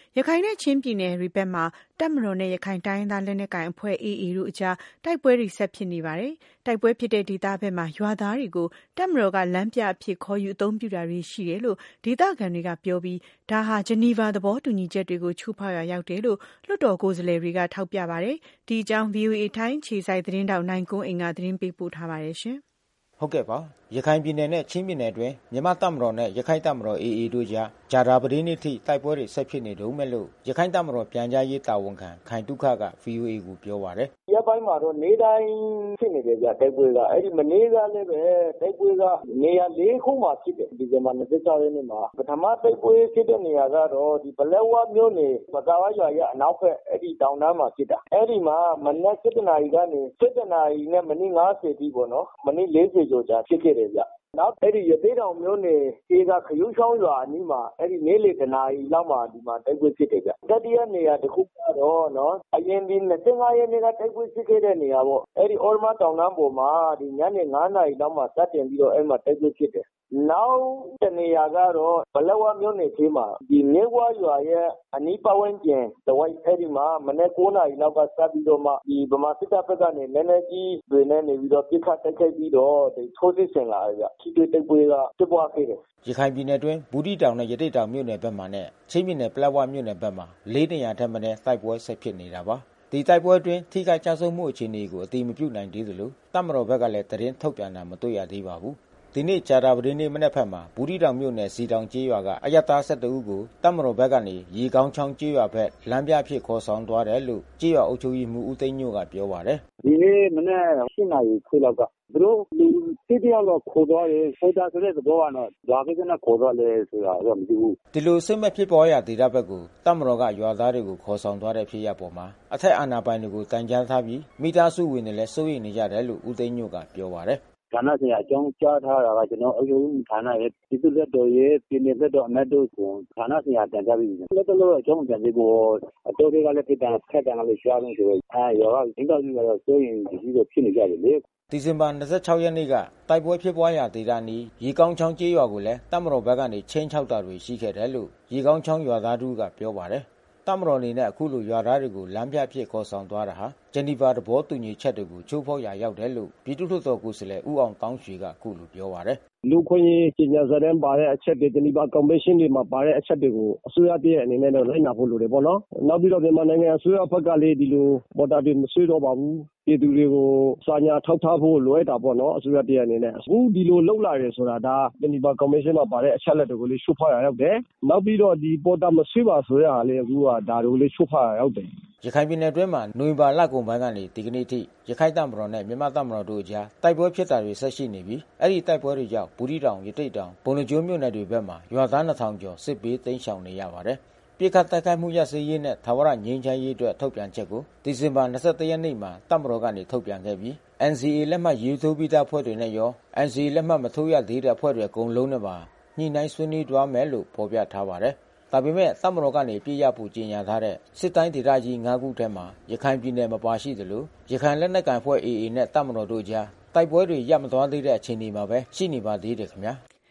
ရခိုင်နဲ့ချင်းပြည်နယ်တွေဘက်မှာတပ်မတော်နဲ့ရခိုင်တိုင်းရင်းသားလက်နက်ကိုင်အဖွဲ့ AA တို့အကြားတိုက်ပွဲတွေဆက်ဖြစ်နေပါတယ်။တိုက်ပွဲဖြစ်တဲ့ဒေသဘက်မှာရွာသားတွေကိုတပ်မတော်ကလမ်းပြအဖြစ်ခေါ်ယူအသုံးပြုတာတွေရှိတယ်လို့ဒေသခံတွေကပြောပြီးဒါဟာဂျနီဗာသဘောတူညီချက်တွေကိုချိုးဖောက်ရာရောက်တယ်လို့လွှတ်တော်ကိုယ်စားလှယ်တွေကထောက်ပြပါတယ်။ဒီအကြောင်း VOA ထိုင်းအခြေစိုက်သတင်းတောက်နိုင်ကွန်းအိမ်ကသတင်းပေးပို့ထားပါတယ်ရှင်။ဟုတ်ကဲ့ပါရခိုင်ပြည်နယ်နဲ့ချင်းပြည်နယ်အတွင်းမြန်မာတပ်မတော်နဲ့ရခိုင်တပ်မတော် AA တို့ကြားကြာတာပတိနေ့ထိတိုက်ပွဲတွေဆက်ဖြစ်နေတုန်းပဲလို့ရခိုင်တပ်မတော်ပြန်ကြားရေးတာဝန်ခံခိုင်တုခက VOA ကိုပြောပါတယ်။ရက်ပိုင်းမှာတော့နေ့တိုင်းဖြစ်နေတယ်ဗျတိုက်ပွဲကအဲဒီမနေ့ကလည်းပဲတိုက်ပွဲကနေရာ၄ခုမှာဖြစ်တယ်ဒီဇင်ဘာ26ရက်နေ့မှာပထမတိုက်ပွဲဖြစ်တဲ့နေရာကတော့ဒီပလက်ဝမြို့နယ်ပကာဝရွာရဲ့အနောက်ဘက်အဲဒီတောင်တန်းမှာဖြစ်တာအဲဒီမှာမနက်7:00 နာရီကနေ7:00 နာရီနဲ့မိနစ်50တိပေါ့နော်မိနစ်40ကျော်ကြာဖြစ်ခဲ့တယ်ဗျနောက်အဲဒီရသေးတောင်မြို့နယ်ခြေကခရုချောင်းရွာအနီးမှာအဲဒီနေ့လေတနာရီလောက်မှာဒီမှာတိုက်ပွဲဖြစ်တယ်ဗျတတိယနေရာတစ်ခုကတော့နော်အရင်ဒီ25ရက်နေ့ကတိုက်ပွဲဖြစ်ခဲ့တဲ့နေရာပေါ့အဲဒီအော်ရမတောင်တန်းပေါ်မှာဒီညနေ9နာရီလောက်မှာစတင်ပြီးတော့အဲဒီမှာတိုက်ပွဲဖြစ်တယ်နောက်တနေရာကတော့ဘလဝမြို့နယ်ထဲမှာဒီမြဝရွာရဲ့အနီးပတ်ဝန်းကျင်တဝိုက်အဲဒီမှာမနေ့9နာရီလောက်ကစပြီးတော့မှဒီဗမာစစ်တပ်ဘက်ကနေလက်နက်ကြီးတွေနဲ့နေပြီးတော့ပြစ်ခတ်တိုက်ခိုက်ပြီးတော့ဒီထိုးစစ်ဆင်လာကြထိတွေ့တိုက်ပွဲကဖြစ်ပွားခဲ့တယ်ရခိုင်ပြည်နယ်တွင်းဘူးတီတောင်နဲ့ရတိတောင်မြို့နယ်ဘက်မှာနဲ့ချင်းပြည်နယ်ပလက်ဝမြို့နယ်ဘက်မှာ4နေရာထက်မနည်းတိုက်ပွဲဆက်ဖြစ်နေတာပါဒီတိုက်ပွဲအတွင်းထိခိုက်ကြဆုံးမှုအခြေအနေကိုအတိမပြုနိုင်သေးသလိုတပ်မတော်ဘက်ကလည်းသတင်းထုတ်ပြန်တာမတွေ့ရသေးပါဘူးဒီနေ့ကြာတာပတိနေ့မနေ့ဖက်မှာဘူးတီတောင်မြို့နယ်စီတောင်ကျေးရွာကအယက်သား12ဦးကိုတပ်မတော်ဘက်ကနေရေကောင်းချောင်းကျေးရွာဘက်လမ်းပြဖြစ်ခေါ်ဆောင်သွားတယ်လို့ကျေးရွာအုပ်ချုပ်ရေးမှူးဦးသိန်းညို့ကပြောပါတယ်ဒီနေ့မနေ့8နာရီခွဲလောက်ကသူတို့လူတစ်ယောက်တော့ခေါ်သွားတယ်ခေါ်တာဆိုတဲ့သဘောကတော့ရွာကိစ္စနဲ့ခေါ်သွားလဲဆိုတာတော့မသိဘူးဒီလိုစိတ်မဲ့ဖြစ်ပေါ်ရာဒေသဘက်ကိုတပ်မတော်ကရွာသားတွေကိုခေါ်ဆောင်သွားတဲ့ဖြစ်ရပ်ပေါ်မှာအထက်အာဏာပိုင်တွေကိုတိုင်ကြားထားပြီးမိသားစုဝင်တွေလည်းစိုးရိမ်နေကြတယ်လို့ဦးသိန်းညို့ကပြောပါတယ်ဌာနဆိုင်ရာအကြောင်းကြားထားတာကကျွန်တော်အုပ်ချုပ်ရေးဌာနရဲ့ပြည်သူ့လက်တော်ရဲ့ပြည်နယ်လက်တော်အမတ်တို့ကိုဌာနဆိုင်ရာတင်ပြပြီးပြီလက်တော်အကြောင်းပြန်ပြီးကိုအတော်တွေကလည်းပြည်တန်ဖက်တန်ကလည်းရှားလို့ဆိုတော့ရောအင်တာဗျူးကတော့စိုးရင်ဒီလိုဖြစ်နေကြတယ်လေဒီဇင်ဘာ26ရက်နေ့ကတိုက်ပွဲဖြစ်ပွားရာဒေသနီးရေကောင်းချောင်းကျေးရွာကိုလည်းတပ်မတော်ဘက်ကနေချင်းချောက်တာတွေရှိခဲ့တယ်လို့ရေကောင်းချောင်းရွာသားတို့ကပြောပါတယ်တပ်မတော်အနေနဲ့အခုလိုရွာသားတွေကိုလမ်းပြဖြစ်ခေါ်ဆောင်သွားတာဟာဂျနီဗာသဘောတူညီချက်တွေကိုချိုးဖောက်ရာရောက်တယ်လို့ပြည်သူ့လွှတ်တော်ကိုယ်စားလှယ်ဦးအောင်တောင်းရွှေကအခုလိုပြောပါတယ်လူခွင့်ရေးကြေညာစာတမ်းပါတဲ့အချက်တွေဂျနီဗာကွန်ဗင်းရှင်းတွေမှာပါတဲ့အချက်တွေကိုအစိုးရတည်းအနေနဲ့တော့လိုက်နာဖို့လိုတယ်ပေါ့နော်နောက်ပြီးတော့မြန်မာနိုင်ငံအစိုးရဘက်ကလည်းဒီလိုပေါ်တာတွေမဆွေးတော့ပါဘူးပြည်သူတွေကိုစာညာထောက်ထားဖို့လိုအပ်တာပေါ့နော်အစိုးရတည်းအနေနဲ့အခုဒီလိုလှုပ်လာတယ်ဆိုတာဒါဂျနီဗာကွန်ဗင်းရှင်းမှာပါတဲ့အချက်လက်တွေကိုလေးချိုးဖောက်ရာရောက်တယ်နောက်ပြီးတော့ဒီပေါ်တာမဆွေးပါဆိုရတာလေအခုကဒါတွေကိုလေးချိုးဖောက်ရာရောက်တယ်ရခိုင်ပြည်နယ်အတွင်းမှာနိုဝင်ဘာလကုန်ပိုင်းကနေဒီကနေ့ထိရခိုင်တပ်မတော်နဲ့မြန်မာတပ်မတော်တို့အကြားတိုက်ပွဲဖြစ်တာတွေဆက်ရှိနေပြီးအဲ့ဒီတိုက်ပွဲတွေကြောင့်ဘူးတီတောင်ရတိတ်တောင်ဘုံလကျိုးမြို့နယ်တွေဘက်မှာရွာသား2000ကျော်စစ်ဘေးတိမ်းရှောင်နေရပါတယ်။ပြည်ခတ်တိုက်ခိုက်မှုရစရေးနဲ့ထာဝရငြိမ်းချမ်းရေးအတွက်ထုတ်ပြန်ချက်ကိုဒီဇင်ဘာ21ရက်နေ့မှာတပ်မတော်ကနေထုတ်ပြန်ခဲ့ပြီး NCA လက်မှတ်ရေးထိုးပြီးသားဖွဲ့တွေနဲ့ရော NCA လက်မှတ်မထိုးရသေးတဲ့ဖွဲ့တွေအကုန်လုံးနဲ့ပါညှိနှိုင်းဆွေးနွေးသွားမယ်လို့ဖော်ပြထားပါတယ်။ဒါပေမဲ့တပ်မတော်ကနေပြည့်ရဖို့ကြေညာထားတဲ့စစ်တိုင်းဒေသကြီး9ခုထဲမှာရခိုင်ပြည်နယ်မပါရှိသလိုရခိုင်လက်နက်ကိုင်ဖွဲ့ AA နဲ့တပ်မတော်တို့ကြားတိုက်ပွဲတွေရပ်မသွားသေးတဲ့အခြေအနေမှာပဲရှိနေပါသေးတယ်ခင်ဗျာ။